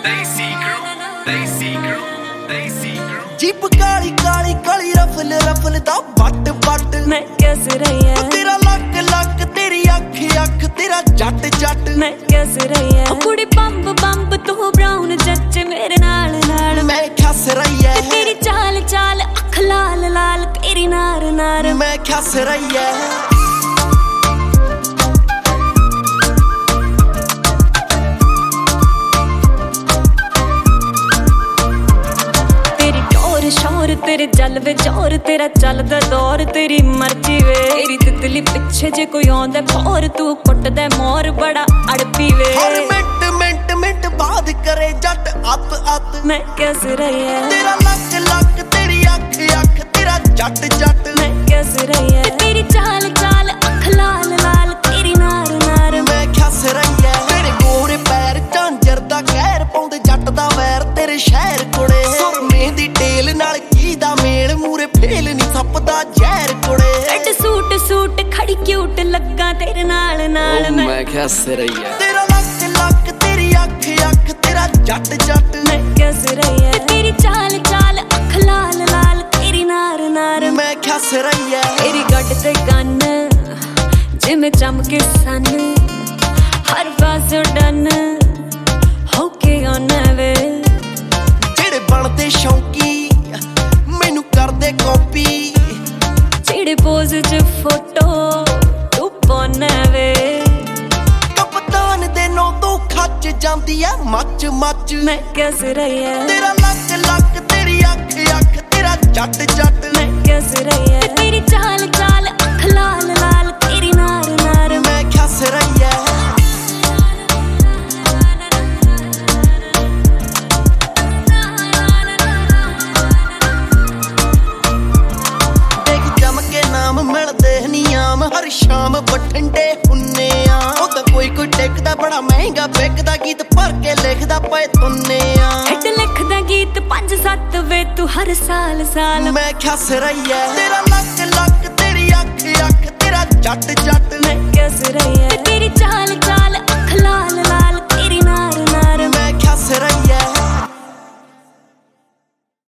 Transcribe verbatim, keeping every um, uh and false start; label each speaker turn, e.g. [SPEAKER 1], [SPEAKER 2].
[SPEAKER 1] jeep Kali Kali Kali रफल रफल दा but but
[SPEAKER 2] मैं कैसे रही है
[SPEAKER 1] तेरा लक लक तेरी अख अख तेरा जट जट
[SPEAKER 2] मैं कैसे रही है कुड़ी बंब बंब तू ब्राउन जच मेरे नाल नाल
[SPEAKER 1] मैं खस रही है
[SPEAKER 2] तेरी चाल चाल अख लाल लाल तेरी नार नार
[SPEAKER 1] मैं खस रही है
[SPEAKER 2] शोर तेरे जल वे जोर तेरा चलदा दौर तेरी मर्जी वे तेरी तितली पिछे जे कोई आंदा खोर तू कुटदा मोर बड़ा अड़पी वे
[SPEAKER 1] हर मिनट मिनट मिनट बाद करे जट अत अत
[SPEAKER 2] मैं कैसे रही है
[SPEAKER 1] तेरा लक लक तेरी अख अख तेरा जट जट
[SPEAKER 2] मैं कैसे रही है तेरी चाल चाल अख लाल लाल तेरी नार नार
[SPEAKER 1] मैं खस रही है तेरे गोरे पैर झांजर दा कहर पाउंदे जट दा वैर तेरे शहर कुड़े सुरमे दी टेल नाल की दा मेल मूरे फेल नहीं सपदा जहर कुड़े
[SPEAKER 2] रेड सूट सूट खड़ी क्यूट लगा तेरे नाल नाल
[SPEAKER 1] मैं खस रही है तेरा लक लक तेरी अख अख तेरा जट जट
[SPEAKER 2] मैं कैसे रही है तेरी चाल चाल अख लाल लाल तेरी नार नार
[SPEAKER 1] मैं खस रही है
[SPEAKER 2] तेरी गड्ड ते गन जिमें चमके सन हर पासों डन होके आना वे
[SPEAKER 1] जेड़े बनते शौकी मैनू करदे कॉपी
[SPEAKER 2] जेड़े पोज च फोटो तू पाना वे
[SPEAKER 1] कप्तान दे नो तो खच जांदी है मच मच
[SPEAKER 2] मैं कैसे रही है
[SPEAKER 1] तेरा लक लक तेरी अख अख तेरा जट जट
[SPEAKER 2] मैं कैसे रही है तेरी चाल चाल अख लाल लाल तेरी नार नार
[SPEAKER 1] मैं खस रही है देख चमके नाम मिलदे नियाम हर शाम बठिंडे हुन्ने आ ओ तां कोई कोई टिकदा बड़ा महंगा बिकदा गीत भर के लिखदा पए तुन्ने आ
[SPEAKER 2] हिट लिखदा गीत पंज सत्त वे तू हर साल साल
[SPEAKER 1] मैं खस रही है तेरा लक लक तेरी अख अख तेरा जट जट
[SPEAKER 2] मैं कैसे रही है तेरी चाल चाल अख लाल लाल तेरी नार नार
[SPEAKER 1] मैं खस रही है